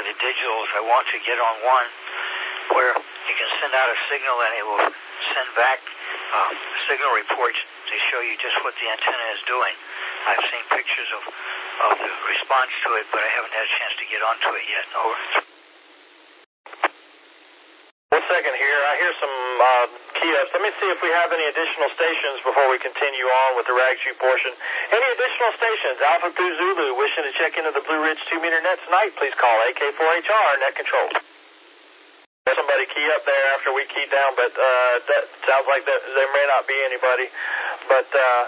the digitals. I want to get on one where you can send out a signal and it will send back signal reports to show you just what the antenna is doing. I've seen pictures of the response to it, but I haven't had a chance to get onto it yet. Over. 1 second here. I hear some key-ups. Let me see if we have any additional stations before we continue on with the RAGSU portion. Any additional stations? Alpha Blue Zulu wishing to check into the Blue Ridge 2-meter net tonight, please call AK4HR net control. Somebody key up there after we keyed down, but that sounds like there may not be anybody. But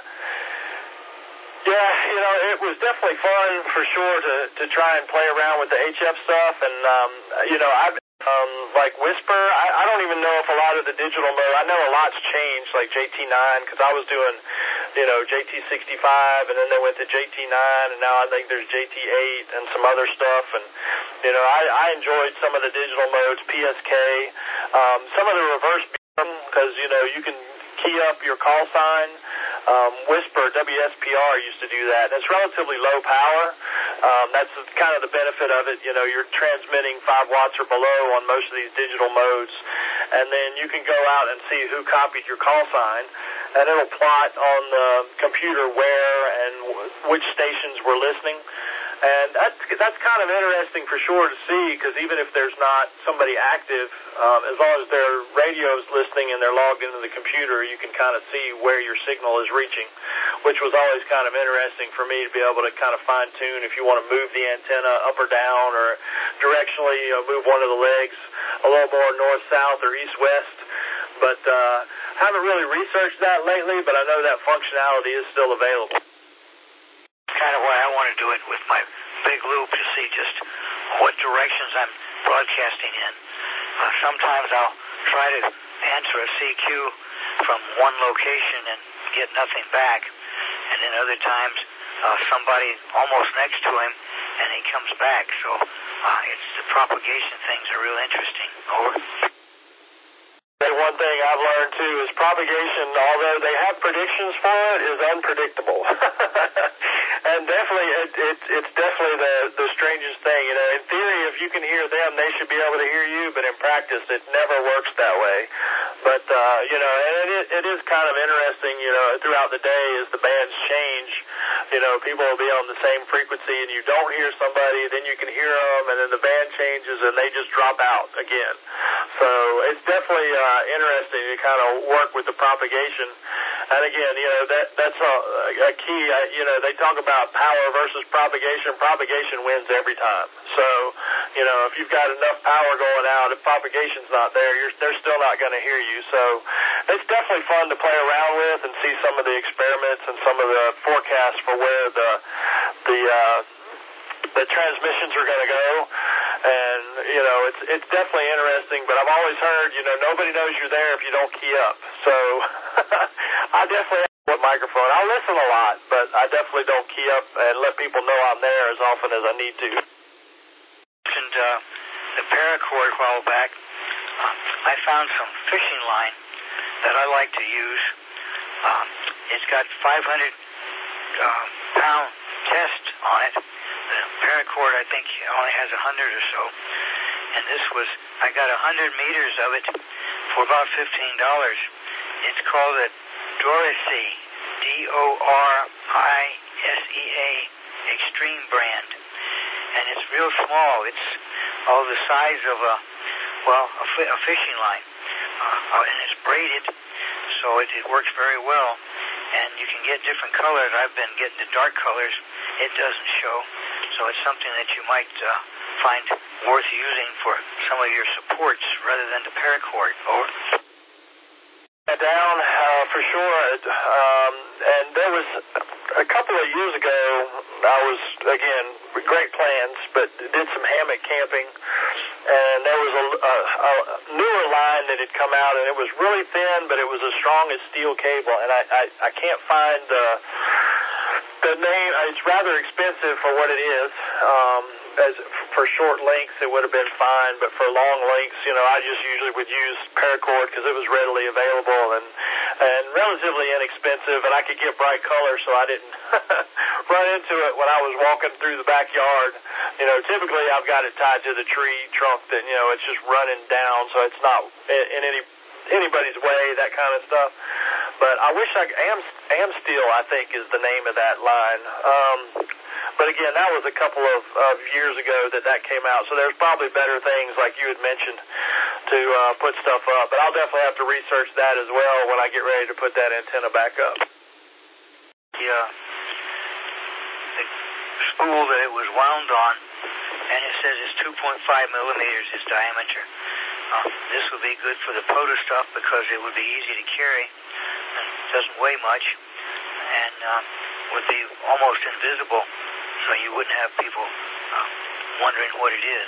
yeah, you know, it was definitely fun for sure to try and play around with the HF stuff, and you know, I've like Whisper, I don't even know if a lot of the digital mode, I know a lot's changed, like JT9, because I was doing, you know, JT65, and then they went to JT9, and now I think there's JT8 and some other stuff, and, you know, I enjoyed some of the digital modes, PSK, some of the reverse beam, because, you know, you can key up your call sign. Whisper, WSPR used to do that. And it's relatively low power. That's kind of the benefit of it. You know, you're transmitting 5 watts or below on most of these digital modes. And then you can go out and see who copied your call sign. And it'll plot on the computer where and which stations were listening. And that's kind of interesting for sure to see, because even if there's not somebody active, as long as their radio's listening and they're logged into the computer, you can kind of see where your signal is reaching, which was always kind of interesting for me to be able to kind of fine-tune if you want to move the antenna up or down, or directionally, you know, move one of the legs a little more north-south or east-west. But haven't really researched that lately, but I know that functionality is still available. Kind of why I want to do it with my big loop to see just what directions I'm broadcasting in. Sometimes I'll try to answer a CQ from one location and get nothing back, and then other times somebody almost next to him and he comes back. So it's the propagation things are real interesting. Over. One thing I've learned too is propagation, although they have predictions for it, is unpredictable. And definitely, it's definitely the strangest thing. You know, in theory, if you can hear them, they should be able to hear you, but in practice, it never works that way. But, you know, and it is kind of interesting, you know, throughout the day as the bands change, you know, people will be on the same frequency and you don't hear somebody, then you can hear them, and then the band changes and they just drop out again. So it's definitely interesting to kind of work with the propagation. And again, you know, that's a key. You know, they talk about power versus propagation. Propagation wins every time. So, you know, if you've got enough power going out, if propagation's not there, they're still not going to hear you. So it's definitely fun to play around with and see some of the experiments and some of the forecasts for where the transmissions are going to go. And, you know, it's definitely interesting, but I've always heard, you know, nobody knows you're there if you don't key up. So I definitely have a microphone. I listen a lot, but I definitely don't key up and let people know I'm there as often as I need to. And the paracord a while back, I found some fishing line that I like to use. It's got 500-pound test on it. The paracord, I think, only has 100 or so. And I got 100 meters of it for about $15. It's called a Dorisea, Dorisea Extreme brand. And it's real small. It's all the size of a fishing line. And it's braided, so it works very well. And you can get different colors. I've been getting the dark colors. It doesn't show. So it's something that you might find worth using for some of your supports rather than the paracord. Over. Down for sure. And there was a couple of years ago, I was, again, great plans, but did some hammock camping. And there was a newer line that had come out, and it was really thin, but it was as strong as steel cable. And I can't find the name. It's rather expensive for what it is. For short lengths, it would have been fine, but for long lengths, you know, I just usually would use paracord because it was readily available, and and relatively inexpensive, and I could get bright colors, so I didn't run into it when I was walking through the backyard. Typically I've got it tied to the tree trunk that, it's just running down, so it's not in anybody's way, that kind of stuff. But I wish Amsteel, I think, is the name of that line. But again, that was a couple of years ago that came out. So there's probably better things, like you had mentioned, to put stuff up. But I'll definitely have to research that as well when I get ready to put that antenna back up. The spool that it was wound on, and it says it's 2.5 millimeters its diameter. This would be good for the POTA stuff because it would be easy to carry. It doesn't weigh much, and would be almost invisible, so you wouldn't have people wondering what it is.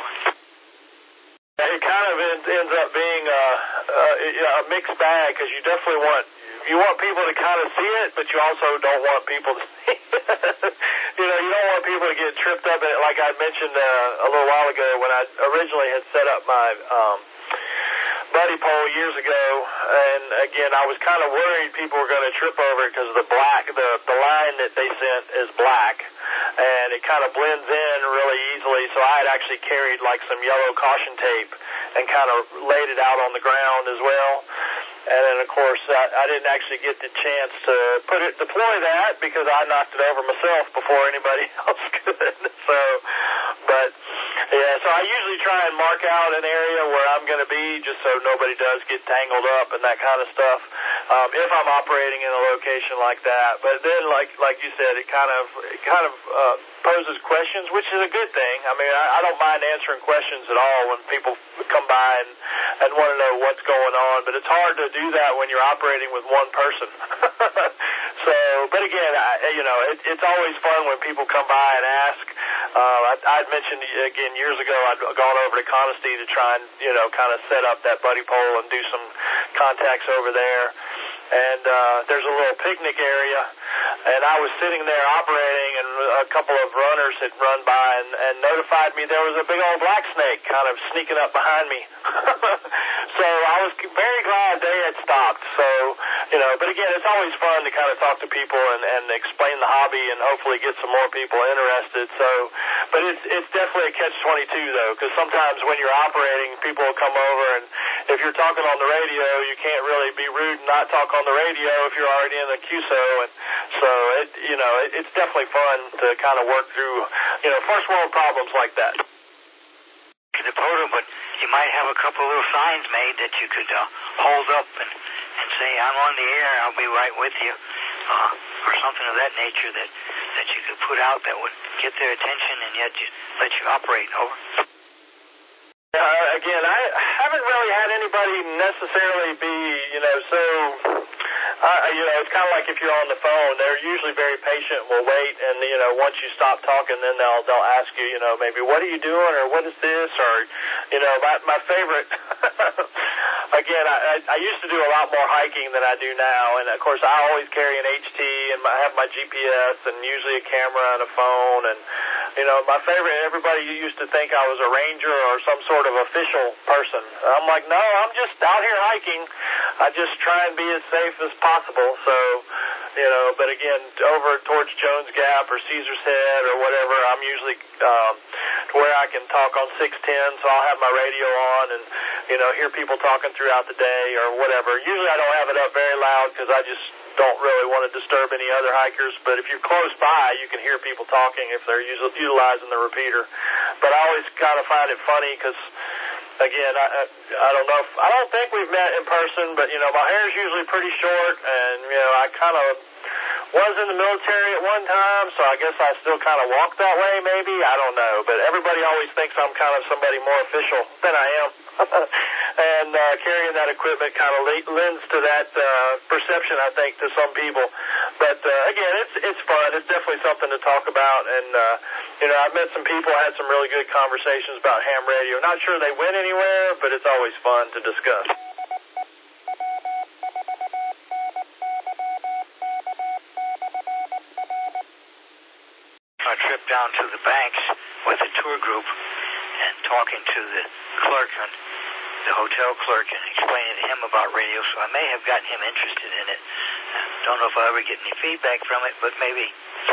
It kind of ends up being a mixed bag, because you definitely want people to kind of see it, but you also don't want people to see it. You don't want people to get tripped up in it, like I mentioned a little while ago when I originally had set up my buddy pole years ago, and again, I was kind of worried people were going to trip over it because the line that they sent is black, and it kind of blends in really easily, so I had actually carried like some yellow caution tape and kind of laid it out on the ground as well. And then, of course, I didn't actually get the chance to deploy that because I knocked it over myself before anybody else could. So I usually try and mark out an area where I'm going to be, just so nobody does get tangled up and that kind of stuff, if I'm operating in a location like that. But then, like you said, it kind of poses questions, which is a good thing. I mean, I don't mind answering questions at all when people come by and want to know what's going on, but it's hard to do that when you're operating with one person. But again, it's always fun when people come by and ask. I'd mentioned, again, years ago, I'd gone over to Conisty to try and, kind of set up that buddy pole and do some contacts over there. And there's a little picnic area, and I was sitting there operating, and a couple of runners had run by and notified me there was a big old black snake kind of sneaking up behind me. So I was very glad they had stopped. So, but again, it's always fun to kind of talk to people and explain the hobby and hopefully get some more people interested. So, but it's definitely a catch-22 though, because sometimes when you're operating, people will come over, and if you're talking on the radio, you can't really be rude and not talk on the radio if you're already in the QSO, and so it's definitely fun to kind of work through first world problems like that. To the podium, but you might have a couple of little signs made that you could hold up and say, "I'm on the air, I'll be right with you," or something of that nature that you could put out that would get their attention and yet let you operate. Over. Again, I haven't really had anybody necessarily be, so, it's kind of like if you're on the phone, they're usually very patient, will wait, and, once you stop talking, then they'll ask you, maybe, what are you doing, or what is this, or, my favorite, again, I used to do a lot more hiking than I do now, and, of course, I always carry an HT, and I have my GPS, and usually a camera and a phone, and, my favorite, everybody used to think I was a ranger or some sort of official person. I'm like, no, I'm just out here hiking. I just try and be as safe as possible. So, but again, over towards Jones Gap or Caesar's Head or whatever, I'm usually where I can talk on 610, so I'll have my radio on and, hear people talking throughout the day or whatever. Usually I don't have it up very loud because I just don't really want to disturb any other hikers, but if you're close by, you can hear people talking if they're utilizing the repeater. But I always kind of find it funny because, again, I don't know, I don't think we've met in person, but, my hair is usually pretty short, and, I kind of was in the military at one time, so I guess I still kind of walk that way, maybe. I don't know, but everybody always thinks I'm kind of somebody more official than I am. And carrying that equipment kind of lends to that perception, I think, to some people. But, again, it's fun. It's definitely something to talk about. And, I've met some people, had some really good conversations about ham radio. Not sure they went anywhere, but it's always fun to discuss. A trip down to the banks with a tour group and talking to the clerk, and the hotel clerk and explaining to him about radio, so I may have gotten him interested in it. Don't know if I'll ever get any feedback from it, but maybe.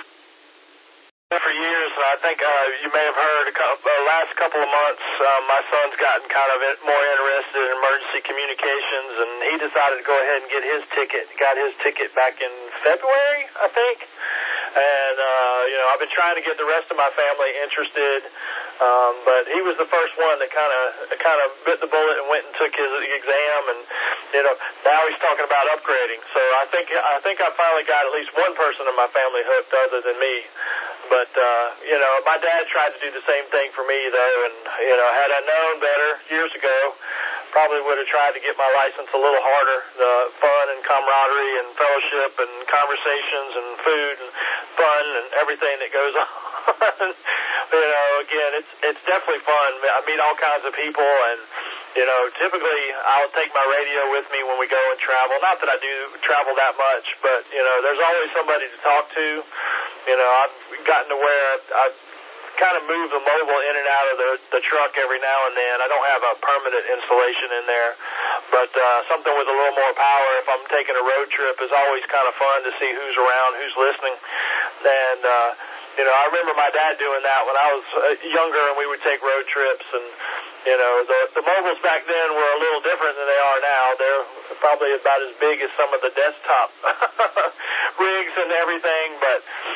For years, I think you may have heard the last couple of months, my son's gotten kind of more interested in emergency communications, and he decided to go ahead and get his ticket. Got his ticket back in February, I think. And, I've been trying to get the rest of my family interested, but he was the first one that kind of bit the bullet and went and took his exam, and, now he's talking about upgrading. So I think I finally got at least one person in my family hooked other than me. But, my dad tried to do the same thing for me, though, and, had I known better years ago, probably would have tried to get my license a little harder. The fun and camaraderie and fellowship and conversations and food and fun and everything that goes on. Again, it's definitely fun. I meet all kinds of people, and, typically I'll take my radio with me when we go and travel. Not that I do travel that much, but, there's always somebody to talk to. I've gotten to where I've kind of move the mobile in and out of the truck every now and then. I don't have a permanent installation in there, but something with a little more power if I'm taking a road trip is always kind of fun to see who's around, who's listening. And, I remember my dad doing that when I was younger, and we would take road trips, and, the mobiles back then were a little different than they are now. They're probably about as big as some of the desktop rigs and everything, but,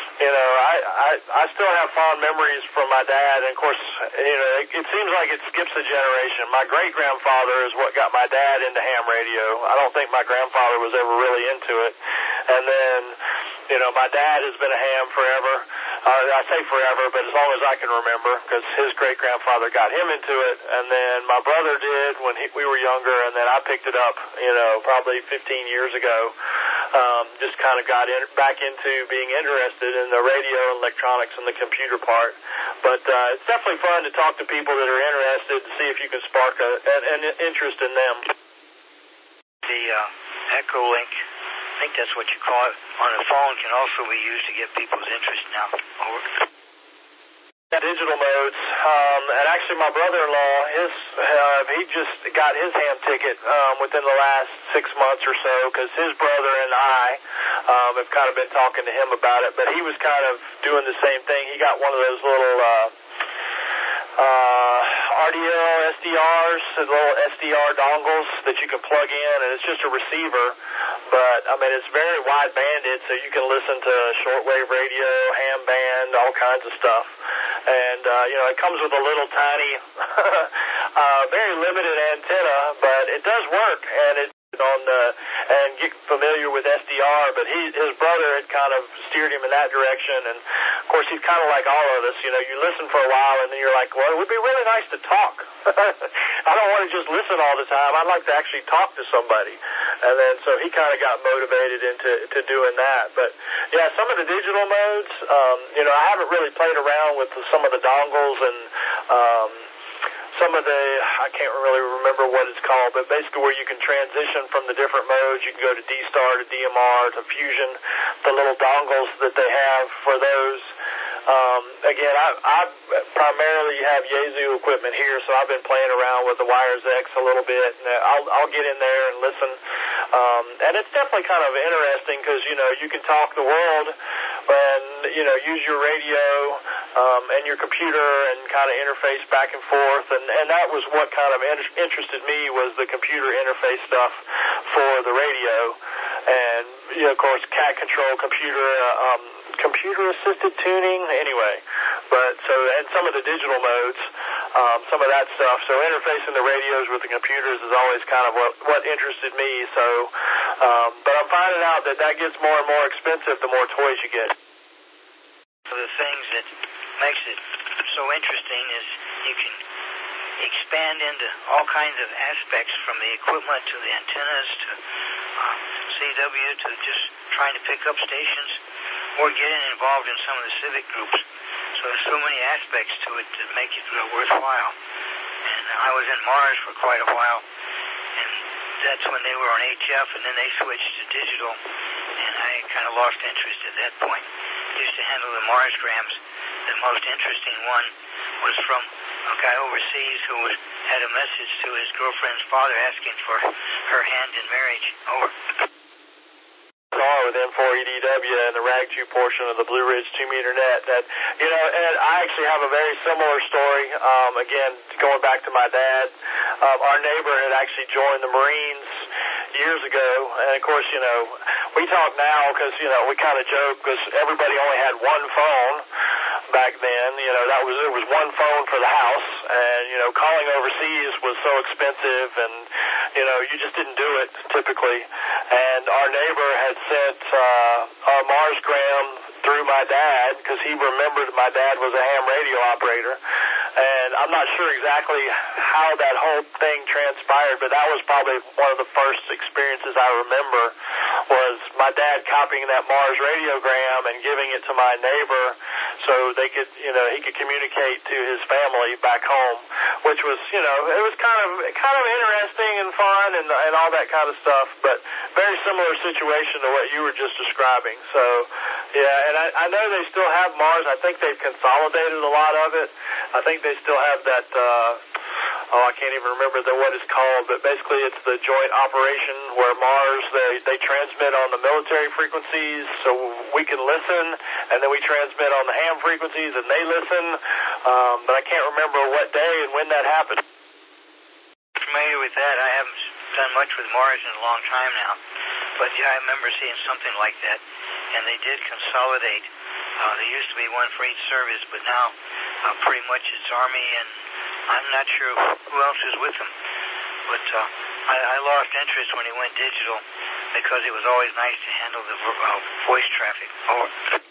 I still have fond memories from my dad, and of course, it seems like it skips a generation. My great-grandfather is what got my dad into ham radio. I don't think my grandfather was ever really into it. And then, my dad has been a ham forever. I say forever, but as long as I can remember, because his great-grandfather got him into it, and then my brother did when we were younger, and then I picked it up, probably 15 years ago. Just kind of got back into being interested in the radio and electronics and the computer part. But it's definitely fun to talk to people that are interested to see if you can spark an interest in them. The Echo Link, I think that's what you call it, on the phone can also be used to get people's interest now. Over. Digital modes, and actually my brother-in-law, he just got his ham ticket within the last 6 months or so, because his brother and I have kind of been talking to him about it, but he was kind of doing the same thing. He got one of those little RDL SDRs, the little SDR dongles that you can plug in, and it's just a receiver, but it's very wide banded, so you can listen to shortwave radio, ham band, all kinds of stuff. And, it comes with a little tiny, very limited antenna, but it does work, and it's and get familiar with SDR, but his brother had kind of steered him in that direction, and of course he's kind of like all of us, you listen for a while, and then you're like, well, it would be really nice to talk. I don't want to just listen all the time. I'd like to actually talk to somebody. And then so he kind of got motivated into doing that. But yeah, some of the digital modes, I haven't really played around with some of the dongles and some of the, I can't really remember what it's called, but basically where you can transition from the different modes. You can go to D-Star, to DMR, to Fusion, the little dongles that they have for those. Again, I primarily have Yaesu equipment here, so I've been playing around with the Wires X a little bit, and I'll get in there and listen. And it's definitely kind of interesting because, you can talk the world and, use your radio and your computer and kind of interface back and forth. And that was what kind of interested me, was the computer interface stuff for the radio. And, of course, CAT control, computer-assisted tuning, anyway. But and some of the digital modes, some of that stuff. So interfacing the radios with the computers is always kind of what interested me. So, but I'm finding out that gets more and more expensive the more toys you get. One of the things that makes it so interesting is you can expand into all kinds of aspects, from the equipment to the antennas to CW to just trying to pick up stations or getting involved in some of the civic groups. So there's so many aspects to it that make it worthwhile. And I was in Mars for quite a while, and that's when they were on HF, and then they switched to digital, and I kind of lost interest at that point. I used to handle the Marsgrams. The most interesting one was from a guy overseas who had a message to his girlfriend's father asking for her hand in marriage. Over. With N4EDW and the RAG2 portion of the Blue Ridge 2-meter net. That, you know, and I actually have a very similar story. Again, going back to my dad, our neighbor had actually joined the Marines years ago, and of course, you know, we talk now because, you know, we kind of joke because everybody only had one phone back then. You know, it was one phone for the house, and, you know, calling overseas was so expensive, and, you know, you just didn't do it typically. And our neighbor had sent a Marsgram through my dad because he remembered my dad was a ham radio operator. And I'm not sure exactly how that whole thing transpired, but that was probably one of the first experiences I remember was my dad copying that Mars radiogram and giving it to my neighbor so they could, you know, he could communicate to his family back home, which was, you know, it was kind of interesting and fun and all that kind of stuff, but very similar situation to what you were just describing. So, yeah, and I know they still have Mars. I think they've consolidated a lot of it. I think they still have that, I can't even remember what it's called, but basically it's the joint operation where Mars, they transmit on the military frequencies so we can listen, and then we transmit on the ham frequencies and they listen, but I can't remember what day and when that happened. Familiar with that. I haven't done much with Mars in a long time now, but yeah, I remember seeing something like that, and they did consolidate. There used to be one for each service, but now pretty much it's Army, and I'm not sure who else is with them. But I lost interest when he went digital because it was always nice to handle the voice traffic. Over.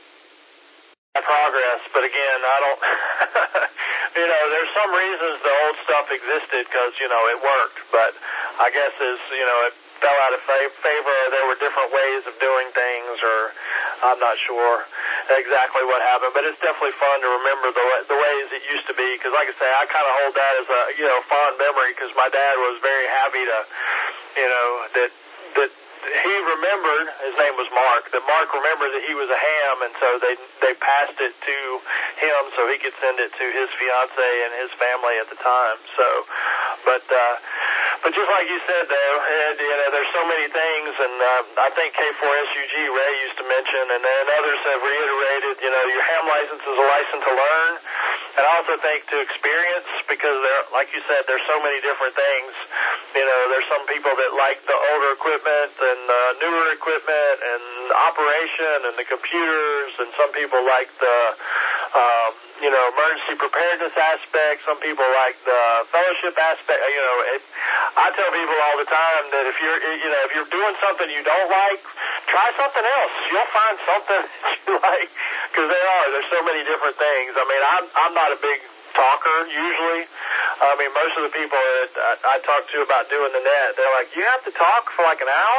Progress, but again, I don't, you know, there's some reasons the old stuff existed because, you know, it worked, but I guess as, you know, it fell out of favor, there were different ways of doing things, or I'm not sure exactly what happened, but it's definitely fun to remember the ways it used to be, because like I say, I kind of hold that as a, you know, fond memory, because my dad was very happy to, you know, that he remembered, his name was Mark, that Mark remembered that he was a ham, and so they passed it to him so he could send it to his fiance and his family at the time. So, but just like you said, though, you know, there's so many things, and I think K4SUG Ray used to mention, and then others have reiterated, you know, your ham license is a license to learn, and I also think to experience, because there, like you said, there's so many different things. You know, there's some people that like the older equipment and newer equipment and operation and the computers, and some people like the, you know, emergency preparedness aspect. Some people like the fellowship aspect. You know, I tell people all the time that if you're doing something you don't like, try something else. You'll find something that you like, because there's so many different things. I mean, I'm not a big talker usually. I mean, most of the people that I talk to about doing the net, they're like, you have to talk for like an hour?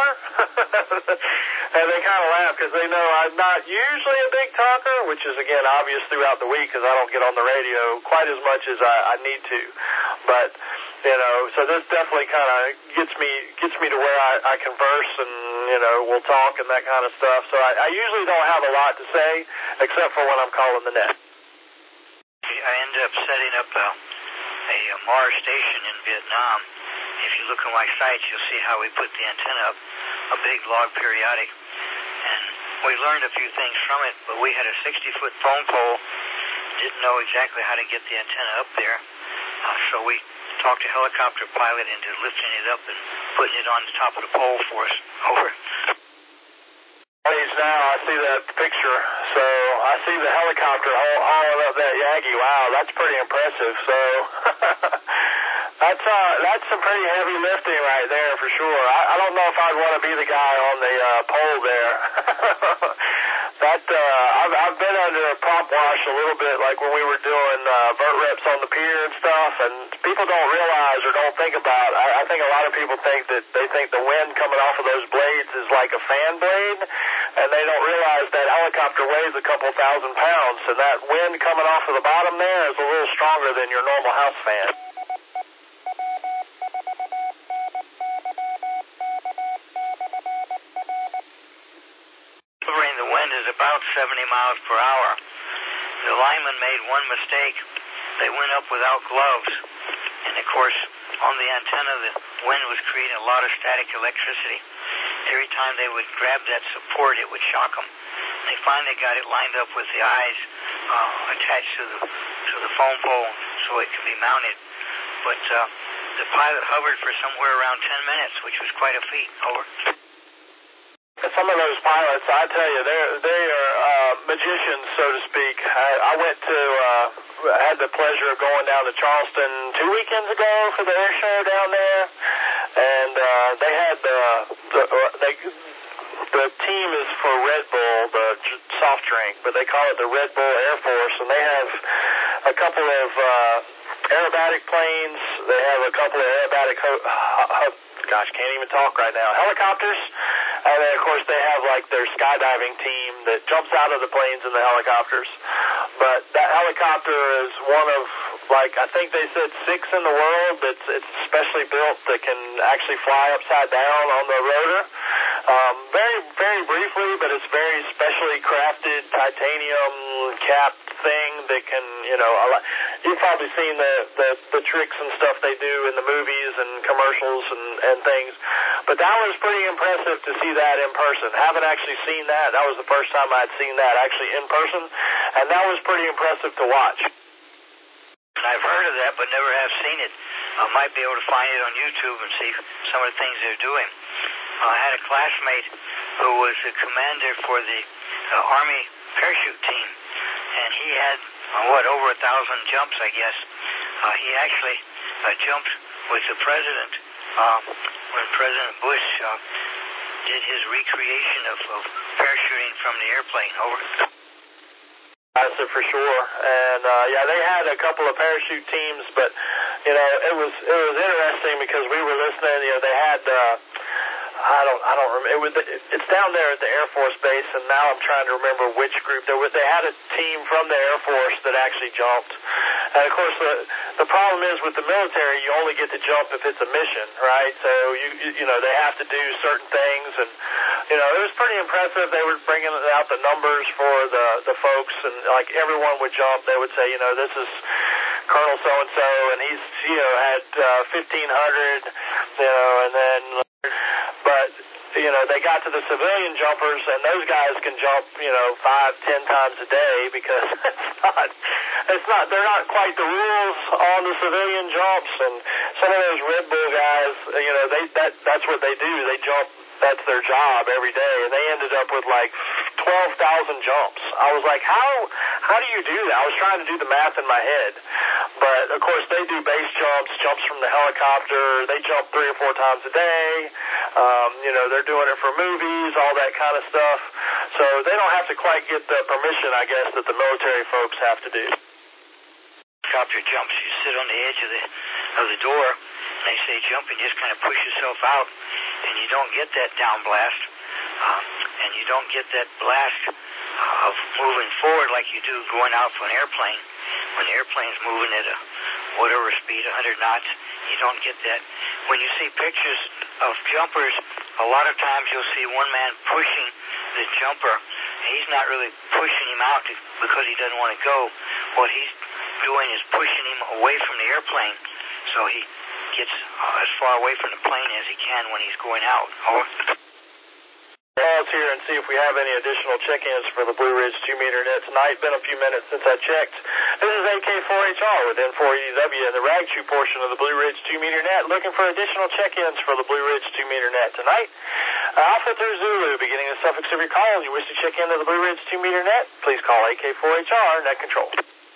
And they kind of laugh because they know I'm not usually a big talker, which is, again, obvious throughout the week because I don't get on the radio quite as much as I need to. But, you know, so this definitely kind of gets me to where I converse and, you know, we'll talk and that kind of stuff. So I usually don't have a lot to say except for when I'm calling the net. I ended up setting up a Mars station in Vietnam. If you look on my site, you'll see how we put the antenna up, a big log periodic. And we learned a few things from it, but we had a 60-foot phone pole, didn't know exactly how to get the antenna up there. So we talked a helicopter pilot into lifting it up and putting it on the top of the pole for us. Over. Now I see that picture, so I see the helicopter hauling up that Yagi. Wow, that's pretty impressive. So that's some pretty heavy lifting right there for sure. I don't know if I'd want to be the guy on the pole there. I've been under a prop wash a little bit, like when we were doing vert reps on the pier and stuff, and people don't realize or don't think about, I think a lot of people think that they think the wind coming off of those blades is like a fan blade, and they don't realize that helicopter weighs a couple thousand pounds, and that wind coming off of the bottom there is a little stronger than your normal house fan. The wind is about 70 miles per hour. The lineman made one mistake. they went up without gloves. And, of course, on the antenna, the wind was creating a lot of static electricity. Every time they would grab that support, it would shock them. They finally got it lined up with the eyes attached to the phone pole so it could be mounted. But the pilot hovered for somewhere around 10 minutes, which was quite a feat. Over. Some of those pilots, I tell you, they are magicians, so to speak. I went to, had the pleasure of going down to Charleston 2 weekends ago for the air show down there, and they had the team is for Red Bull, the soft drink, but they call it the Red Bull Air Force, and they have a couple of aerobatic planes. They have a couple of aerobatic, can't even talk right now, helicopters. And then, of course, they have, like, their skydiving team that jumps out of the planes and the helicopters. But that helicopter is one of, like, I think they said 6 in the world that's it's specially built that can actually fly upside down on the rotor. Very, very briefly, but it's very specially crafted titanium capped thing that can, you've probably seen the tricks and stuff they do in the movies and commercials and things. But that was pretty impressive to see that in person. Haven't actually seen that. That was the first time I'd seen that actually in person, and that was pretty impressive to watch. I've heard of that, but never have seen it. I might be able to find it on YouTube and see some of the things they're doing. I had a classmate who was the commander for the Army parachute team, and he had, over 1,000 jumps, I guess. He actually jumped with the president when President Bush did his recreation of parachuting from the airplane. Over. That's it for sure. And they had a couple of parachute teams, but it was interesting because we were listening. They had I don't remember. It's down there at the Air Force Base, and now I'm trying to remember which group. They had a team from the Air Force that actually jumped. And of course, the problem is with the military, you only get to jump if it's a mission, right? So they have to do certain things, and it was pretty impressive. They were bringing out the numbers for the folks, and like everyone would jump. They would say, this is Colonel so and so, and he's had 1,500, and then. But, they got to the civilian jumpers, and those guys can jump, 5-10 times a day because they're not quite the rules on the civilian jumps. And some of those Red Bull guys, that's what they do. They jump. That's their job every day, and they ended up with like 12,000 jumps. I was like, how do you do that? I was trying to do the math in my head. But, of course, they do base jumps from the helicopter. They jump 3 or 4 times a day. They're doing it for movies, all that kind of stuff. So they don't have to quite get the permission, I guess, that the military folks have to do. Helicopter jumps. You sit on the edge of the door, and they say jump and just kind of push yourself out, and you don't get that down blast, and you don't get that blast of moving forward like you do going out from an airplane. When the airplane's moving at whatever speed, 100 knots, you don't get that. When you see pictures of jumpers, a lot of times you'll see one man pushing the jumper. He's not really pushing him out because he doesn't want to go. What he's doing is pushing him away from the airplane, so he gets as far away from the plane as he can when he's going out. Over. Pause here and see if we have any additional check-ins for the Blue Ridge 2-meter net tonight. Been a few minutes since I checked. This is AK4HR with N4EW in the Ragchu portion of the Blue Ridge 2-meter net, looking for additional check-ins for the Blue Ridge 2-meter net tonight. Alpha through Zulu, beginning the suffix of your call. You wish to check into the Blue Ridge 2-meter net, please call AK4HR net control.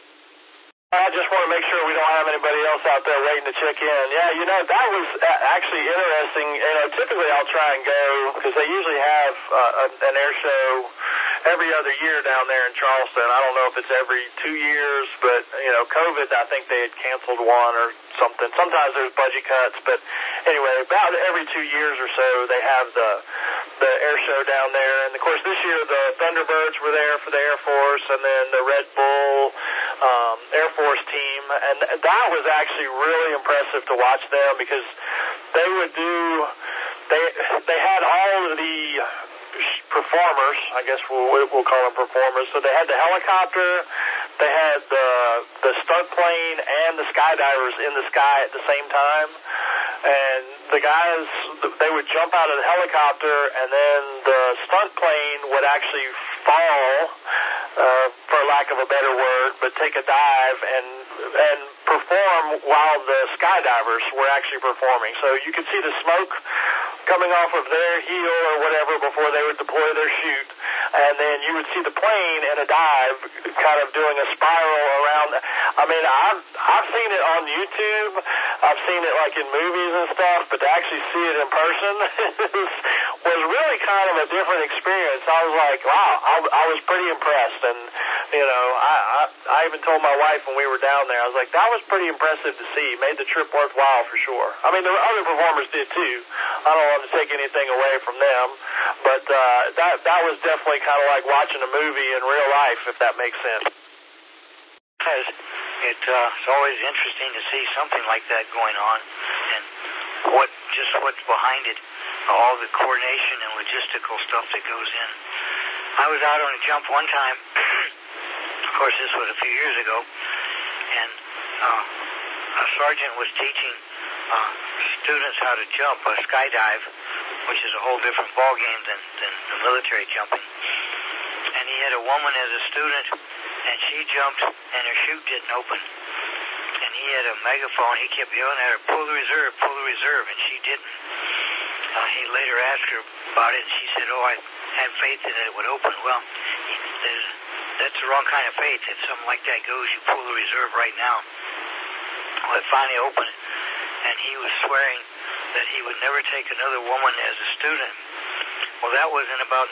I just want to make sure we don't have anybody else out there waiting to check in. Yeah, that was actually interesting. Typically I'll try and go because they usually have an air show every other year down there in Charleston. I don't know if it's every 2 years, but, COVID, I think they had canceled one or something. Sometimes there's budget cuts, but anyway, about every 2 years or so they have the air show down there. And, of course, this year the Thunderbirds were there for the Air Force, and then the Red Bull Air Force team. And that was actually really impressive to watch them because they would they had all of the performers, I guess we'll call them performers. So they had the helicopter, they had the stunt plane and the skydivers in the sky at the same time. And the guys, they would jump out of the helicopter, and then the stunt plane would actually fall, for lack of a better word, but take a dive and perform while the skydivers were actually performing. So you could see the smoke coming off of their heel or whatever before they would deploy their chute, and then you would see the plane in a dive kind of doing a spiral around. I mean, I've seen it on YouTube. I've seen it like in movies and stuff, but to actually see it in person was really kind of a different experience. I was like, wow, I was pretty impressed. And, you know, I even told my wife when we were down there, I was like, that was pretty impressive to see. Made the trip worthwhile for sure. I mean, the other performers did too. I don't want to take anything away from them, but that was definitely kind of like watching a movie in real life, if that makes sense. It's always interesting to see something like that going on, and what's behind it, all the coordination and logistical stuff that goes in. I was out on a jump one time. Of course, this was a few years ago, and a sergeant was teaching students how to jump, skydive, which is a whole different ballgame than the military jumping. And he had a woman as a student, and she jumped, and her chute didn't open. And he had a megaphone. He kept yelling at her, pull the reserve, and she didn't. He later asked her about it, and she said, oh, I had faith that it would open. Well, that's the wrong kind of faith. If something like that goes, you pull the reserve right now. Well, it finally opened, and he was swearing that he would never take another woman as a student. Well, that was in about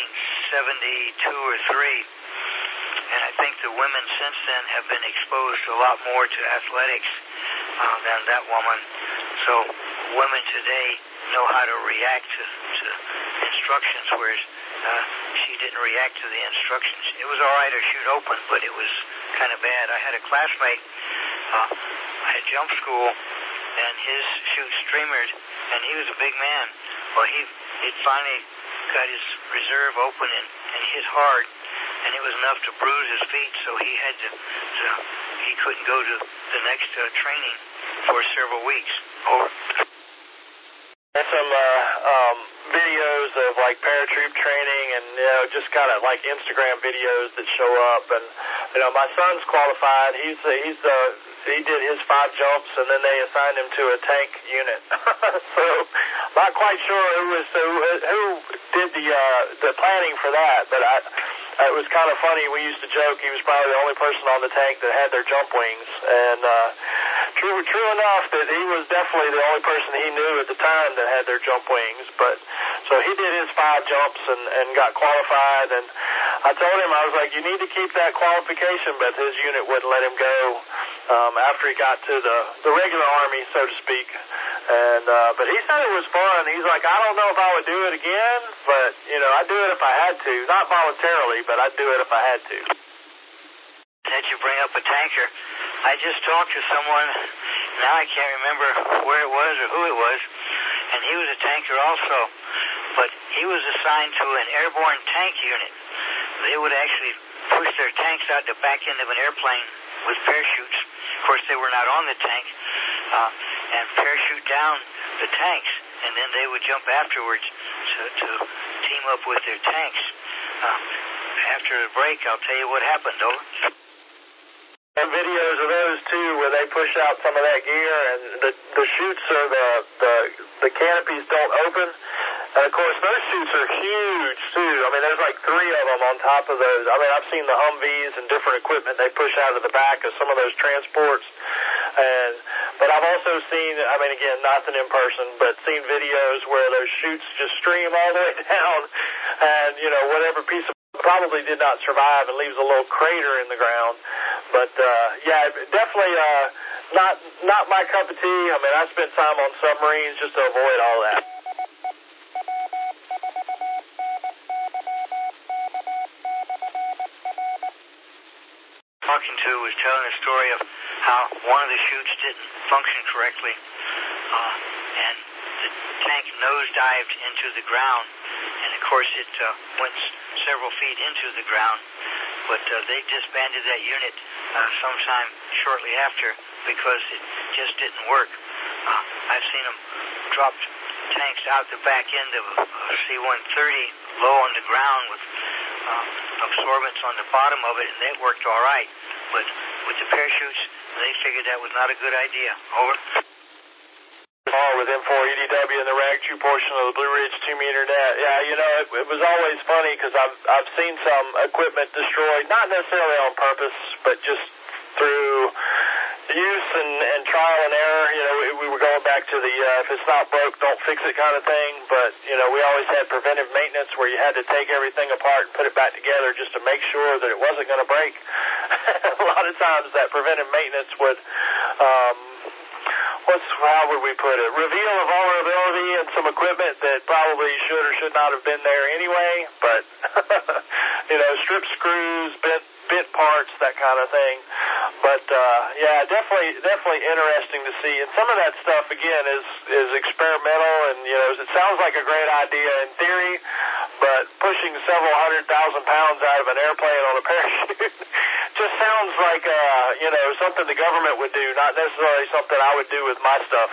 1972 or 3, and I think the women since then have been exposed a lot more to athletics than that woman. So women today know how to react to instructions, whereas she didn't react to the instructions. It was all right, her chute open, but it was kind of bad. I had a classmate at jump school, and his chute streamered, and he was a big man. Well, he finally got his reserve open and hit hard, and it was enough to bruise his feet, so he had to he couldn't go to the next training for several weeks. Over. There's some videos of like paratroop training, and just kind of like Instagram videos that show up. And my son's qualified. He did his 5 jumps, and then they assigned him to a tank unit. So not quite sure who did the planning for that, but it was kind of funny. We used to joke he was probably the only person on the tank that had their jump wings, and true enough that he was definitely the only person he knew at the time that had their jump wings. But so he did his 5 jumps and got qualified, and I told him, I was like, you need to keep that qualification, but his unit wouldn't let him go after he got to the regular Army, so to speak. And but he said it was fun. He's like, I don't know if I would do it again, but I'd do it if I had to. Not voluntarily, but I'd do it if I had to. That you bring up a tanker. I just talked to someone, now I can't remember where it was or who it was, and he was a tanker also, but he was assigned to an airborne tank unit. They would actually push their tanks out the back end of an airplane with parachutes. Of course, they were not on the tank, and parachute down the tanks, and then they would jump afterwards to team up with their tanks. After the break, I'll tell you what happened, over. And videos of those too, where they push out some of that gear, and the chutes or the canopies don't open. And of course, those chutes are huge too. I mean, there's like 3 of them on top of those. I mean, I've seen the Humvees and different equipment they push out of the back of some of those transports. But I've also seen, I mean, again, nothing in person, but seen videos where those chutes just stream all the way down, and whatever piece of probably did not survive and leaves a little crater in the ground. But yeah, definitely not my cup of tea. I mean, I spent time on submarines just to avoid all that. Talking to was telling a story of how one of the chutes didn't function correctly, and the tank nosedived into the ground, and of course it went several feet into the ground, but they disbanded that unit sometime shortly after because it just didn't work. I've seen them drop tanks out the back end of a C-130 low on the ground with absorbents on the bottom of it, and that worked all right. But with the parachutes, they figured that was not a good idea. Over. With M4 EDW and the Rag 2 portion of the Blue Ridge 2-meter net. Yeah, you know, it was always funny because I've seen some equipment destroyed, not necessarily on purpose, but just through use and trial and error. You know, we were going back to the if it's not broke, don't fix it kind of thing. But, you know, we always had preventive maintenance where you had to take everything apart and put it back together just to make sure that it wasn't going to break. A lot of times that preventive maintenance would, how would we put it, reveal a vulnerability in some equipment that probably should or should not have been there anyway. But, you know, strip screws, bit parts, that kind of thing. But yeah, definitely interesting to see. And some of that stuff again is experimental, and you know, it sounds like a great idea in theory, but pushing several 100,000 pounds out of an airplane on a parachute just sounds like you know, something the government would do, not necessarily something I would do with my stuff.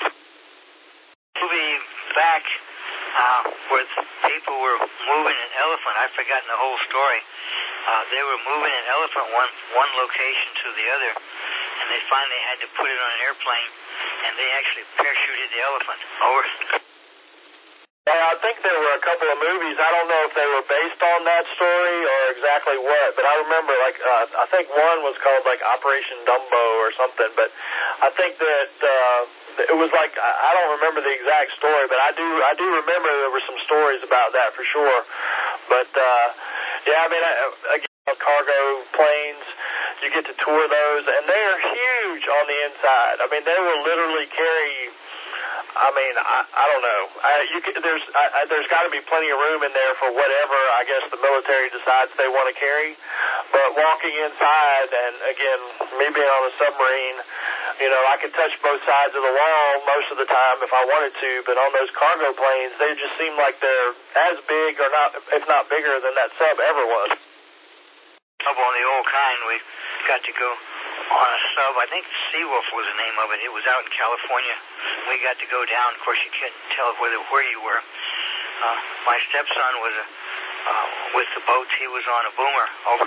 Moving back where people were moving an elephant, I've forgotten the whole story. They were moving an elephant one location to the other, and they finally had to put it on an airplane, and they actually parachuted the elephant. Over. Yeah, I think there were a couple of movies. I don't know if they were based on that story or exactly what, but I remember, like, I think one was called, like, Operation Dumbo or something, but I think that it was like, I don't remember the exact story, but I do remember there were some stories about that for sure. But, yeah, I mean, again, cargo planes, you get to tour those, and they are huge on the inside. I mean, they will literally carry, I mean, I don't know. There's got to be plenty of room in there for whatever, I guess, the military decides they want to carry. But walking inside, and again, me being on a submarine, you know, I could touch both sides of the wall most of the time if I wanted to. But on those cargo planes, they just seem like they're as big, or not, if not bigger, than that sub ever was. Up on the old kind, we got to go on a sub. I think Seawolf was the name of it. It was out in California. We got to go down. Of course, you couldn't tell where you were. My stepson was with the boats. He was on a boomer. Over.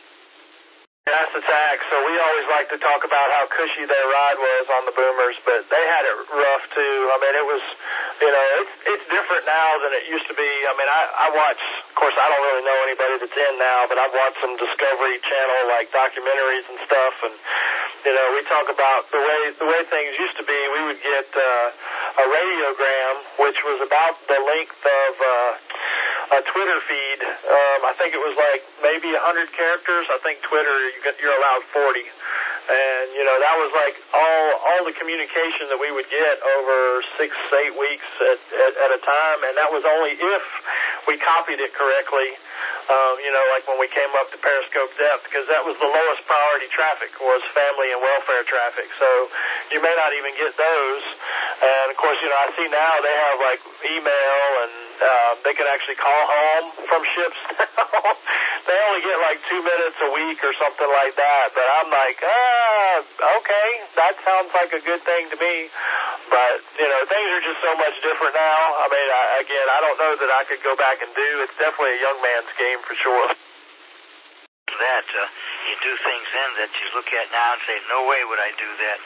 That's attack. So we always like to talk about how cushy their ride was on the boomers, but they had it rough too. I mean, it was, you know, it's different now than it used to be. I mean, I watch, of course, I don't really know anybody that's in now, but I've watched some Discovery Channel, like, documentaries and stuff, and, you know, we talk about the way things used to be. We would get a radiogram, which was about the length of a Twitter feed. I think it was like maybe 100 characters. I think Twitter, you're allowed 40. And, you know, that was like all the communication that we would get over 6 to 8 weeks at a time. And that was only if we copied it correctly, you know, like when we came up to periscope depth, because that was the lowest priority traffic, was family and welfare traffic. So you may not even get those. And, of course, you know, I see now they have, like, email, and they can actually call home from ships now. They only get, like, 2 minutes a week or something like that. But I'm like, okay, that sounds like a good thing to me. But, you know, things are just so much different now. I mean, again, I don't know that I could go back and do. It's definitely a young man's game for sure. That you do things then that you look at now and say, no way would I do that.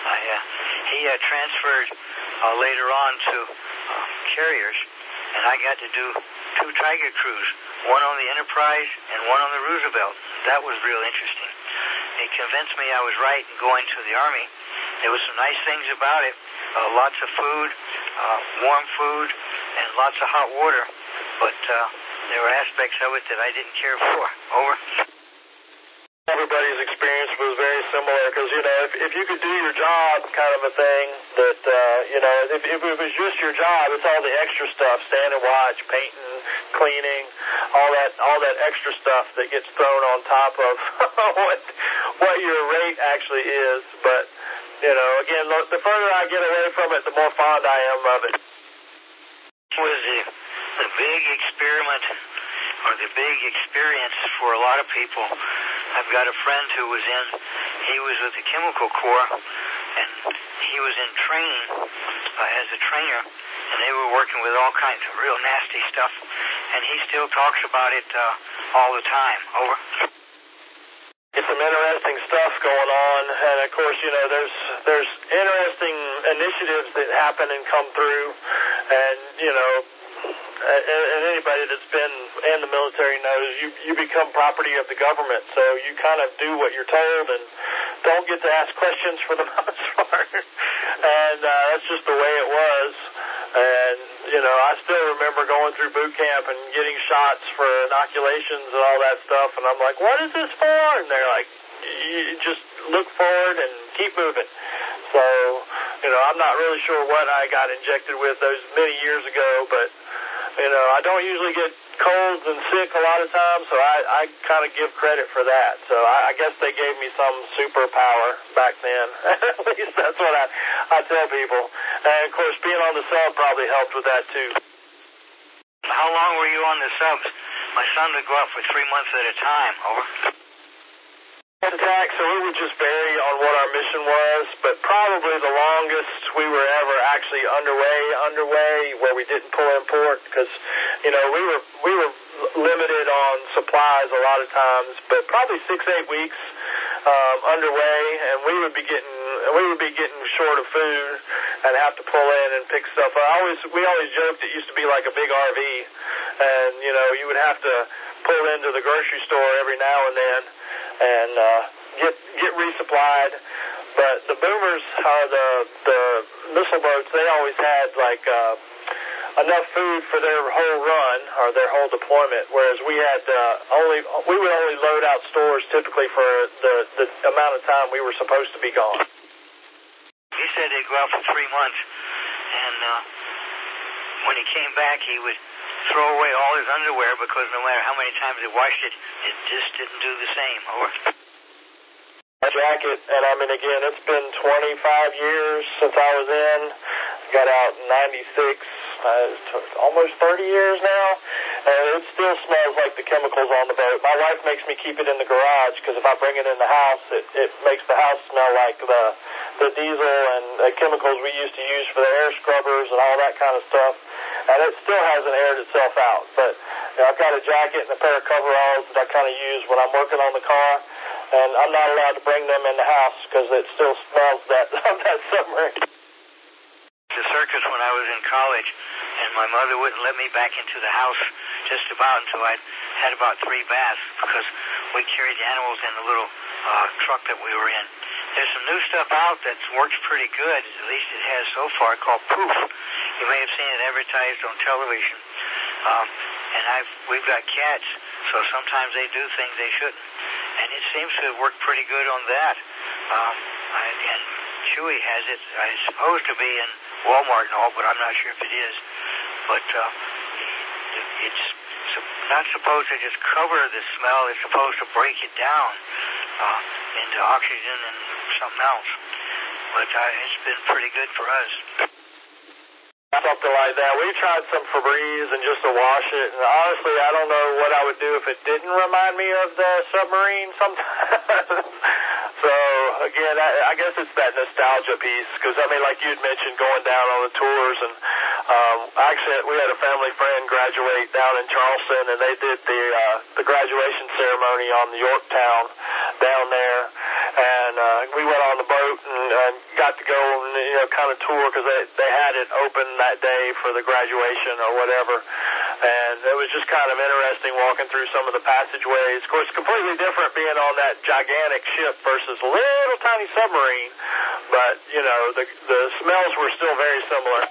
He transferred later on to carriers, and I got to do 2 Tiger crews, one on the Enterprise and one on the Roosevelt. That was real interesting. It convinced me I was right in going to the Army. There was some nice things about it, lots of food, warm food, and lots of hot water, but there were aspects of it that I didn't care for. Over. Everybody's experience was very similar because, you know, if you could do your job kind of a thing, that, you know, if it was just your job, it's all the extra stuff, stand and watch, painting, cleaning, all that extra stuff that gets thrown on top of what your rate actually is. But, you know, again, the further I get away from it, the more fond I am of it. Was the big experiment, or the big experience for a lot of people. I've got a friend who he was with the Chemical Corps, and he was in training as a trainer, and they were working with all kinds of real nasty stuff, and he still talks about it all the time. Over. It's some interesting stuff going on, and of course, there's interesting initiatives that happen and come through, and and anybody that's been in the military knows you become property of the government, so you kind of do what you're told and don't get to ask questions for the most part, and that's just the way it was. And I still remember going through boot camp and getting shots for inoculations and all that stuff, and I'm like, what is this for? And they're like, you just look forward and keep moving. So, I'm not really sure what I got injected with those many years ago, but, I don't usually get colds and sick a lot of times, so I kind of give credit for that. So I guess they gave me some superpower back then. At least that's what I tell people. And, of course, being on the sub probably helped with that, too. How long were you on the subs? My son would go out for 3 months at a time. Over. Attack, so it would just vary on what our mission was, but probably the longest we were ever actually underway where we didn't pull in port, because we were limited on supplies a lot of times, but probably 6-8 weeks underway, and we would be getting short of food and have to pull in and pick stuff up. We always joked it used to be like a big RV, and you would have to pull into the grocery store every now and then and get resupplied. But the boomers, the missile boats, they always had like enough food for their whole run or their whole deployment, whereas we would only load out stores typically for the amount of time we were supposed to be gone. He said they'd go out for 3 months, and when he came back, he would throw away all his underwear because no matter how many times he washed it, it just didn't do the same. My jacket, and I mean, again, it's been 25 years since I was in. Got out in 96, almost 30 years now, and it still smells like the chemicals on the boat. My wife makes me keep it in the garage because if I bring it in the house, it makes the house smell like the diesel and the chemicals we used to use for the air scrubbers and all that kind of stuff. And it still hasn't aired itself out. But I've got a jacket and a pair of coveralls that I kind of use when I'm working on the car, and I'm not allowed to bring them in the house because it still smells that submarine. The circus when I was in college, and my mother wouldn't let me back into the house just about until I'd had about 3 baths because we carried the animals in a little truck that we were in. There's some new stuff out that works pretty good, at least it has so far, called Poof. You may have seen it advertised on television. And we've got cats, so sometimes they do things they shouldn't. And it seems to have worked pretty good on that. And Chewy has it. It's supposed to be in Walmart and all, but I'm not sure if it is. But it's not supposed to just cover the smell. It's supposed to break it down into oxygen and something else. But it's been pretty good for us. Something like that. We tried some Febreze and just to wash it, and honestly, I don't know what I would do if it didn't remind me of the submarine sometimes. So, again, I guess it's that nostalgia piece, because, I mean, like you had mentioned, going down on the tours, and actually, we had a family friend graduate down in Charleston, and they did the graduation ceremony on the Yorktown down there, and we went on the boat and got to go and, kind of tour, because they had it open that day for the graduation or whatever, and it was just kind of interesting walking through some of the passageways. Of course, completely different being on that gigantic ship versus a little tiny submarine, but, the smells were still very similar.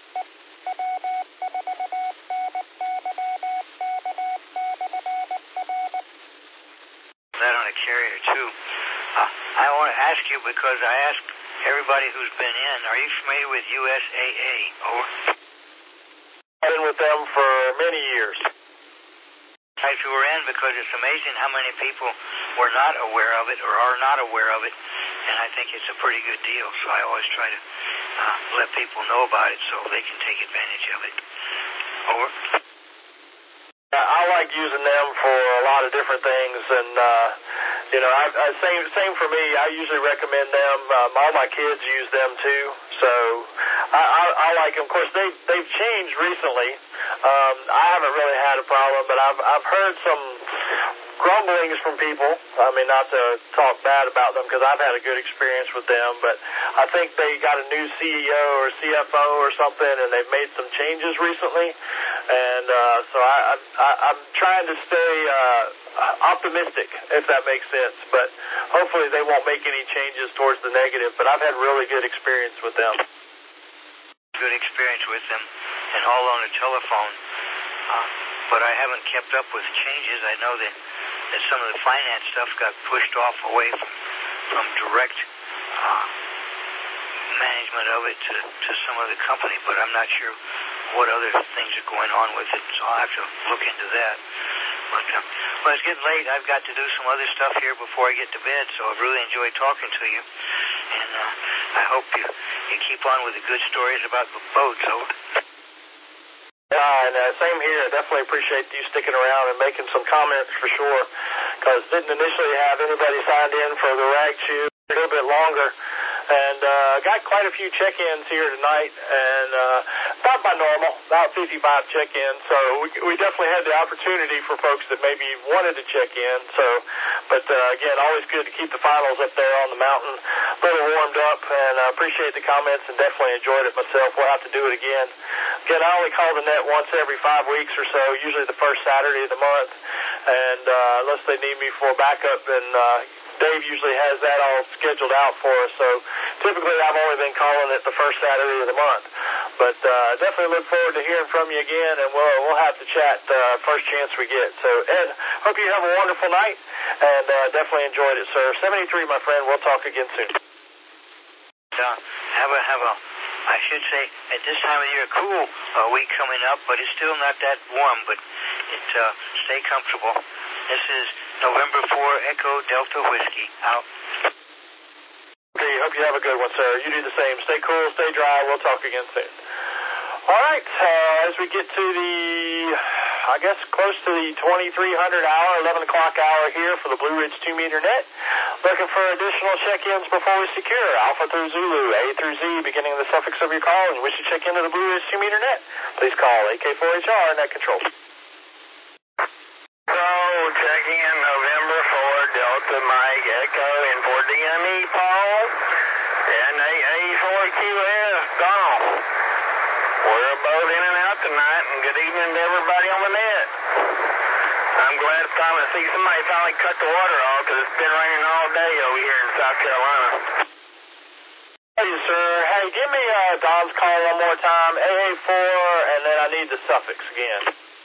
That on a carrier, too. I want to ask you, because I asked everybody who's been in, are you familiar with USAA? I've been with them for many years. Guys who were in, because it's amazing how many people were not aware of it or are not aware of it, and I think it's a pretty good deal, so I always try to let people know about it so they can take advantage of it. Over. I like using them for a lot of different things, and same for me. I usually recommend them. All my kids use them too, so I like them. Of course, they've changed recently. I haven't really had a problem, but I've heard some grumblings from people. I mean, not to talk bad about them because I've had a good experience with them, but I think they got a new CEO or CFO or something, and they've made some changes recently, and so I'm trying to stay optimistic, if that makes sense, but hopefully they won't make any changes towards the negative, but I've had really good experience with them. Good experience with them, and all on the telephone, but I haven't kept up with changes. I know that some of the finance stuff got pushed off away from direct management of it to some other company, but I'm not sure what other things are going on with it, so I'll have to look into that. But well, it's getting late. I've got to do some other stuff here before I get to bed, so I've really enjoyed talking to you, and I hope you keep on with the good stories about the boats. And same here. Definitely appreciate you sticking around and making some comments for sure, because didn't initially have anybody signed in for the rag chew. A little bit longer, and got quite a few check-ins here tonight, and about by normal, about 55 check-ins, so we definitely had the opportunity for folks that maybe wanted to check in, but again, always good to keep the finals up there on the mountain, a little warmed up, and I appreciate the comments and definitely enjoyed it myself. We'll have to do it again. Again, I only call the net once every 5 weeks or so, usually the first Saturday of the month, and unless they need me for backup, and Dave usually has that all scheduled out for us, so typically I've only been calling it the first Saturday of the month. But definitely look forward to hearing from you again, and we'll have to chat first chance we get. So, Ed, hope you have a wonderful night, and definitely enjoyed it, sir. 73, my friend. We'll talk again soon. I should say, at this time of year, a cool week coming up, but it's still not that warm, but stay comfortable. This is November 4, Echo Delta Whiskey, out. Okay, hope you have a good one, sir. You do the same. Stay cool, stay dry. We'll talk again soon. All right, as we get to close to the 2300 hour, 11 o'clock hour here for the Blue Ridge 2-meter net, looking for additional check-ins before we secure Alpha through Zulu, A through Z, beginning the suffix of your call, and you wish to check into the Blue Ridge 2-meter net, please call AK4HR Net Control. Checking in November 4, Delta Mike Echo in 4DME, Paul, and A4QS, Donald. We're both in and out tonight, and good evening to everybody on the net. I'm glad to see somebody finally cut the water off, because it's been raining all day over here in South Carolina. Hey, sir. Hey, give me Don's call one more time, AA4, and then I need the suffix again.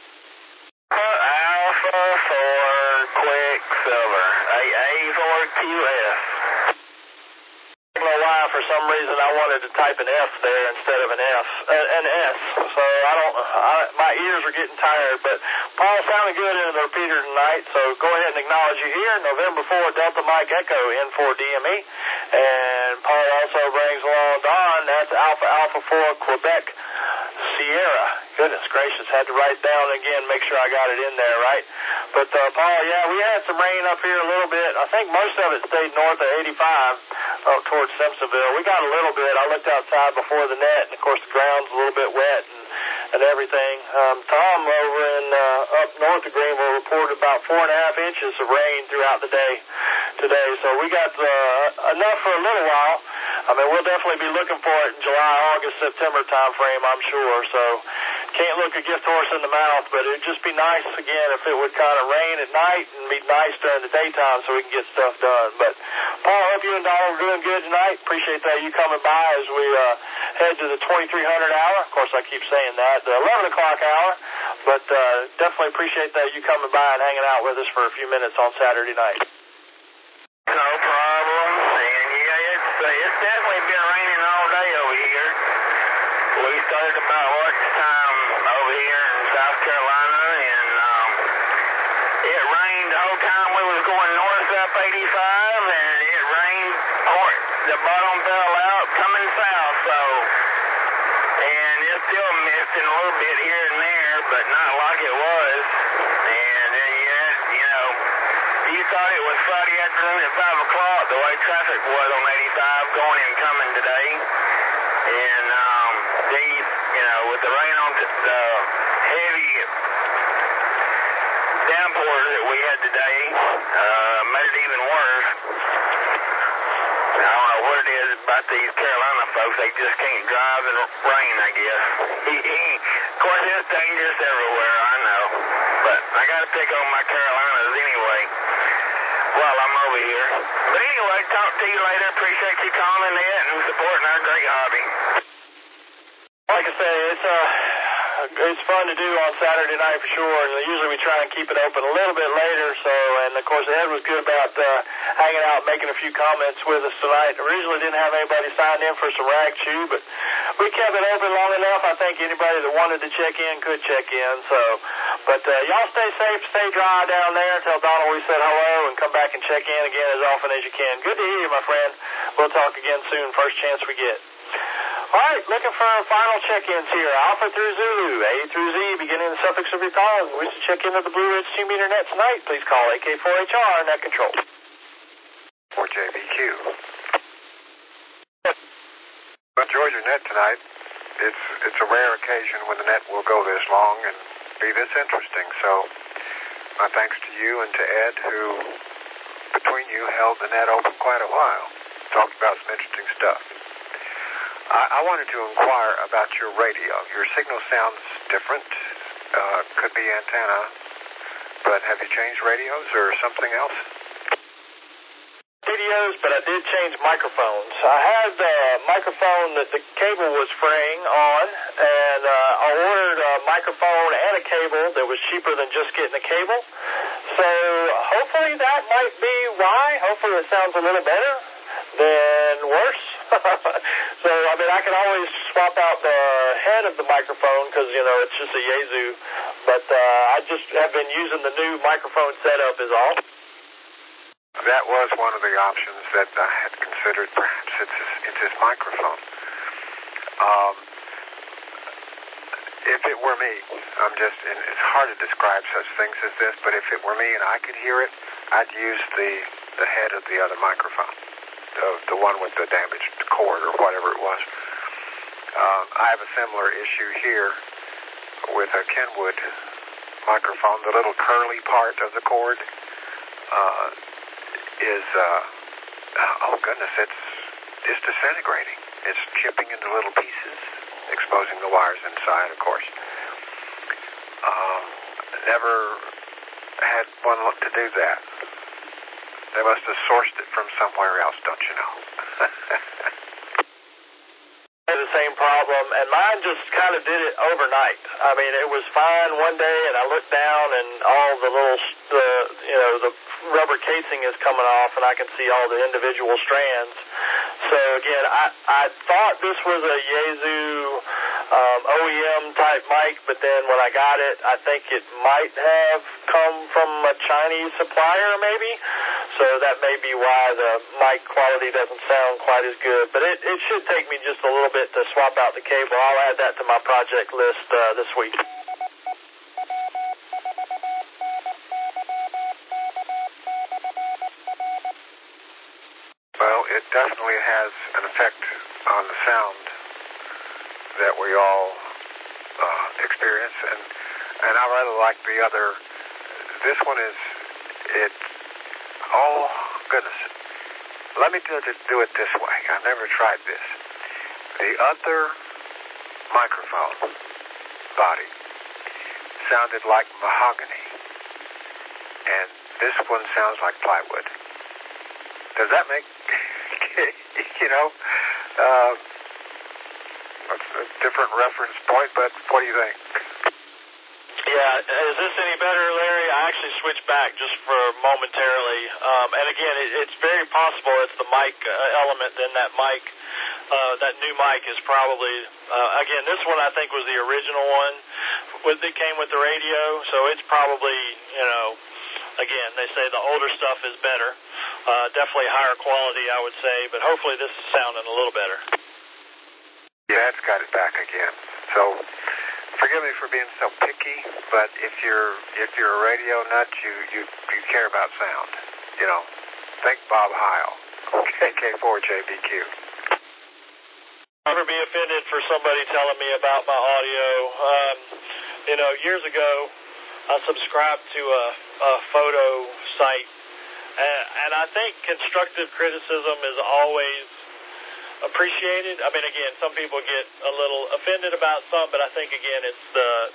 Alpha 4 Quicksilver, AA4QS. I don't know why, for some reason, I wanted to type an F there instead of an S. So my ears are getting tired, but Paul sounded good in the repeater tonight, so go ahead and acknowledge you here, November 4, Delta Mike Echo, N4DME, and Paul also brings along Don, that's Alpha 4 Quebec Sierra. Goodness gracious, had to write down again, make sure I got it in there, right? But, Paul, yeah, we had some rain up here a little bit. I think most of it stayed north of 85 up towards Simpsonville. We got a little bit. I looked outside before the net, and, of course, the ground's a little bit wet and everything. Tom over in up north of Greenville reported about 4.5 inches of rain throughout the day today. So we got enough for a little while. I mean, we'll definitely be looking for it in July, August, September time frame, I'm sure. So can't look a gift horse in the mouth, but it'd just be nice, again, if it would kind of rain at night and be nice during the daytime so we can get stuff done. But, Paul, hope you and Donald are doing good tonight. Appreciate that you coming by as we head to the 2300 hour. Of course, I keep saying that, the 11 o'clock hour. But definitely appreciate that you coming by and hanging out with us for a few minutes on Saturday night. No problem. And yeah, it's definitely been raining all day over here. We started about lunchtime over here in South Carolina, and it rained the whole time we was going north up 85, and it rained the bottom fell out coming south, so, and it's still misting a little bit here and there, but not like it was. And you know, you thought it was Friday afternoon at 5 o'clock, the way traffic was on 85 going and coming today. And then, you know, with the rain on the heavy downpours that we had today, made it even worse. I don't know what it is about these Carolina folks. They just can't drive in rain, I guess. Of course, it's dangerous everywhere, I know. But I got to pick on my Carolinas anyway while I'm over here. But anyway, talk to you later. Appreciate you calling in and supporting our great hobby. Like I say, it's fun to do on Saturday night for sure. Usually we try and keep it open a little bit later. So, and of course Ed was good about hanging out, making a few comments with us tonight. Originally didn't have anybody signed in for some rag chew, but we kept it open long enough. I think anybody that wanted to check in could check in. So, but y'all stay safe, stay dry down there. Tell Donald we said hello and come back and check in again as often as you can. Good to hear you, my friend. We'll talk again soon. First chance we get. All right, looking for final check-ins here. Alpha through Zulu, A through Z, beginning the suffix of your call. Wish to check into the Blue Ridge 2-meter net tonight. Please call AK4HR, net control. For JBQ. Enjoyed your net tonight. It's a rare occasion when the net will go this long and be this interesting. So my thanks to you and to Ed, who, between you, held the net open quite a while. Talked about some interesting stuff. I wanted to inquire about your radio. Your signal sounds different. Could be antenna, but have you changed radios or something else? Radios, but I did change microphones. I had a microphone that the cable was fraying on, and I ordered a microphone and a cable that was cheaper than just getting a cable. So hopefully that might be why. Hopefully it sounds a little better than worse. So, I mean, I can always swap out the head of the microphone because, you know, it's just a Yaesu. But I just have been using the new microphone setup is all. That was one of the options that I had considered. Perhaps it's his microphone. If it were me, it's hard to describe such things as this, but if it were me and I could hear it, I'd use the head of the other microphone. The one with the damaged cord or whatever it was. I have a similar issue here with a Kenwood microphone. The little curly part of the cord is, oh goodness, it's disintegrating. It's chipping into little pieces, exposing the wires inside, of course. Never had one to do that. They must have sourced it from somewhere else, don't you know? I had the same problem, and mine just kind of did it overnight. I mean, it was fine one day, and I looked down, and all the little, the rubber casing is coming off, and I can see all the individual strands. So, again, I thought this was a Yaesu OEM-type mic, but then when I got it, I think it might have come from a Chinese supplier, maybe. So that may be why the mic quality doesn't sound quite as good. But it should take me just a little bit to swap out the cable. I'll add that to my project list this week. Well, it definitely has an effect on the sound that we all experience. And I rather like the other. This one is, oh, goodness. Let me do it this way. I've never tried this. The other microphone body sounded like mahogany, and this one sounds like plywood. Does that make, a different reference point, but what do you think? Yeah, is this any better, Larry? I actually switched back just for momentarily. And again, it's very possible it's the mic element. Then that mic, that new mic is probably, again, this one I think was the original one that came with the radio. So it's probably, again, they say the older stuff is better. Definitely higher quality, I would say. But hopefully this is sounding a little better. Yeah, it's got it back again. So forgive me for being so picky, but if you're a radio nut, you care about sound. You know, think Bob Heil, KK4JBQ. Never be offended for somebody telling me about my audio. Years ago, I subscribed to a photo site, and I think constructive criticism is always appreciated. I mean, again, some people get a little offended about some, but I think, again, it's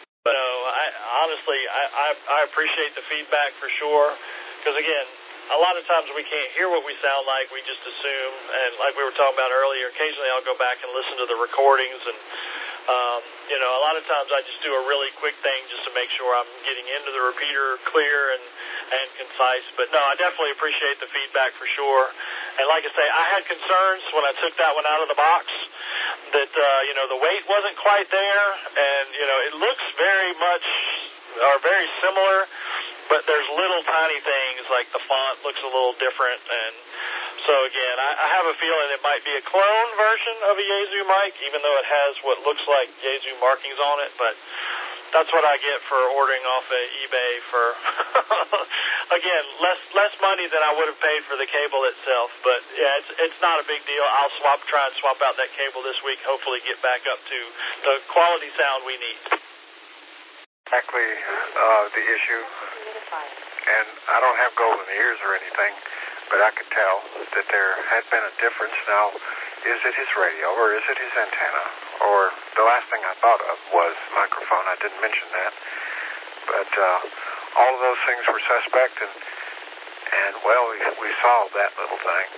I appreciate the feedback for sure, because, again, a lot of times we can't hear what we sound like. We just assume, and like we were talking about earlier, occasionally I'll go back and listen to the recordings, and a lot of times I just do a really quick thing just to make sure I'm getting into the repeater clear and concise. But no, I definitely appreciate the feedback for sure. And like I say, I had concerns when I took that one out of the box that the weight wasn't quite there, and it looks very much or very similar, but there's little tiny things like the font looks a little different. And so again, I have a feeling it might be a clone version of a Yaesu mic, even though it has what looks like Yaesu markings on it. But that's what I get for ordering off of eBay for, again, less money than I would have paid for the cable itself. But yeah, it's not a big deal. I'll try and swap out that cable this week. Hopefully, get back up to the quality sound we need. Exactly the issue, and I don't have golden ears or anything, but I could tell that there had been a difference. Now, is it his radio or is it his antenna? Or the last thing I thought of was microphone. I didn't mention that, but all of those things were suspect, and well, we solved that little thing.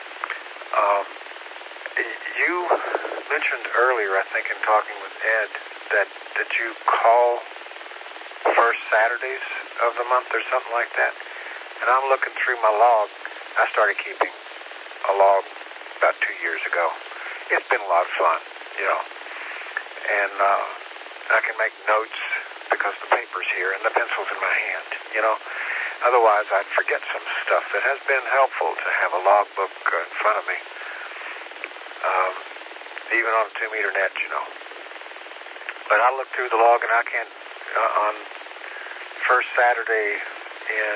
You mentioned earlier, I think, in talking with Ed, that you call first Saturdays of the month or something like that. And I'm looking through my log. I started keeping a log about 2 years ago. It's been a lot of fun, and I can make notes because the paper's here and the pencil's in my hand, Otherwise, I'd forget some stuff. It has been helpful to have a logbook in front of me, even on a 2-meter net, But I look through the log and I can't, on first Saturday in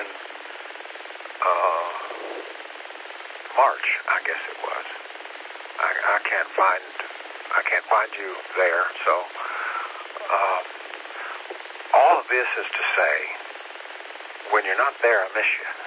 March, I guess it was. I can't find you there. So all of this is to say, when you're not there, I miss you.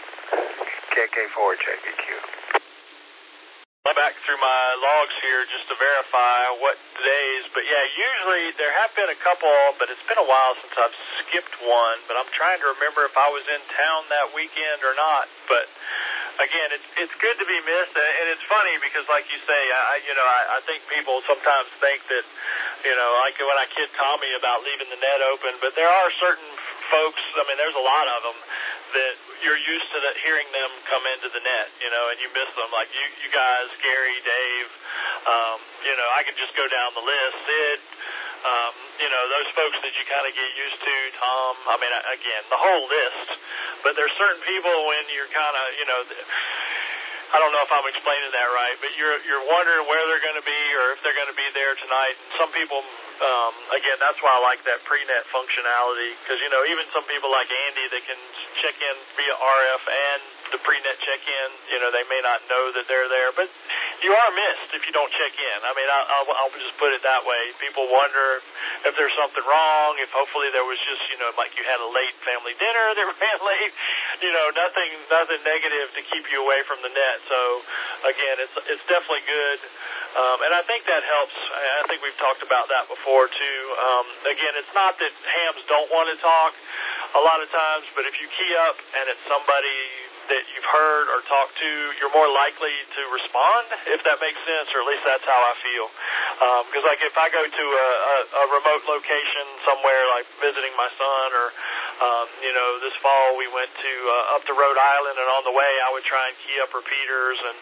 KK4JBQ. I'm back through my logs here just to verify what days, but yeah, usually there have been a couple, but it's been a while since I've skipped one, but I'm trying to remember if I was in town that weekend or not. But again, it's good to be missed, and it's funny because, like you say, I think people sometimes think that, like when I kid Tommy about leaving the net open, but there are certain folks, I mean, there's a lot of them that you're used to hearing them come into the net, and you miss them. Like you guys, Gary, Dave, I could just go down the list. Sid, those folks that you kind of get used to, Tom, I mean, again, the whole list. But there's certain people when you're kind of, I don't know if I'm explaining that right, but you're wondering where they're going to be or if they're going to be there tonight. And some people, again, that's why I like that pre-net functionality, because, even some people like Andy that can check in via RF and the pre-net check-in, they may not know that they're there, but you are missed if you don't check in. I mean, I'll just put it that way. People wonder if there's something wrong, if hopefully there was just, like you had a late family dinner that ran late, nothing negative to keep you away from the net. So, again, it's definitely good. And I think that helps. I think we've talked about that before, too. Again, it's not that hams don't want to talk a lot of times, but if you key up and it's somebody that you've heard or talked to, you're more likely to respond, if that makes sense, or at least that's how I feel. Because, like, if I go to a remote location somewhere, like visiting my son, or, this fall we went to up to Rhode Island, and on the way I would try and key up repeaters, and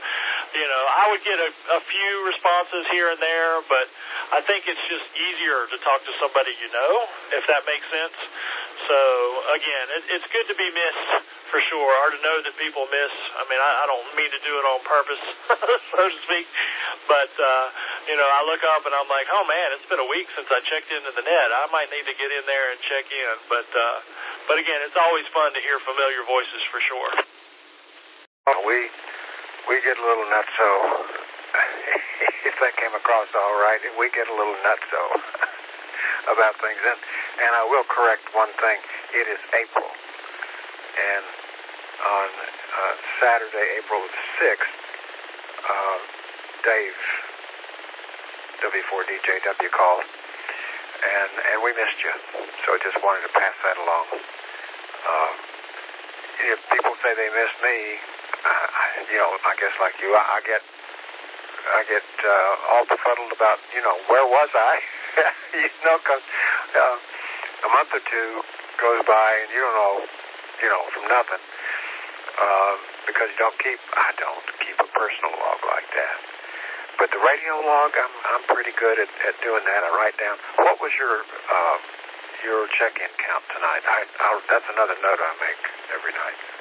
I would get a few responses here and there, but I think it's just easier to talk to somebody you know, if that makes sense. So, again, it's good to be missed, for sure, or to know that people miss. I mean, I don't mean to do it on purpose, so to speak, but, I look up and I'm like, oh, man, it's been a week since I checked into the net. I might need to get in there and check in, but again, it's always fun to hear familiar voices, for sure. We get a little nutso, if that came across all right, we get a little nutso about things. And I will correct one thing. It is April. And on Saturday, April 6th, Dave, W4DJW, called. And we missed you. So I just wanted to pass that along. If people say they miss me, I guess like you, I get all befuddled about, where was I? Because a month or two goes by and you don't know, from nothing, because I don't keep a personal log like that. But the radio log, I'm pretty good at doing that. I write down, what was your check-in count tonight? That's another note I make every night.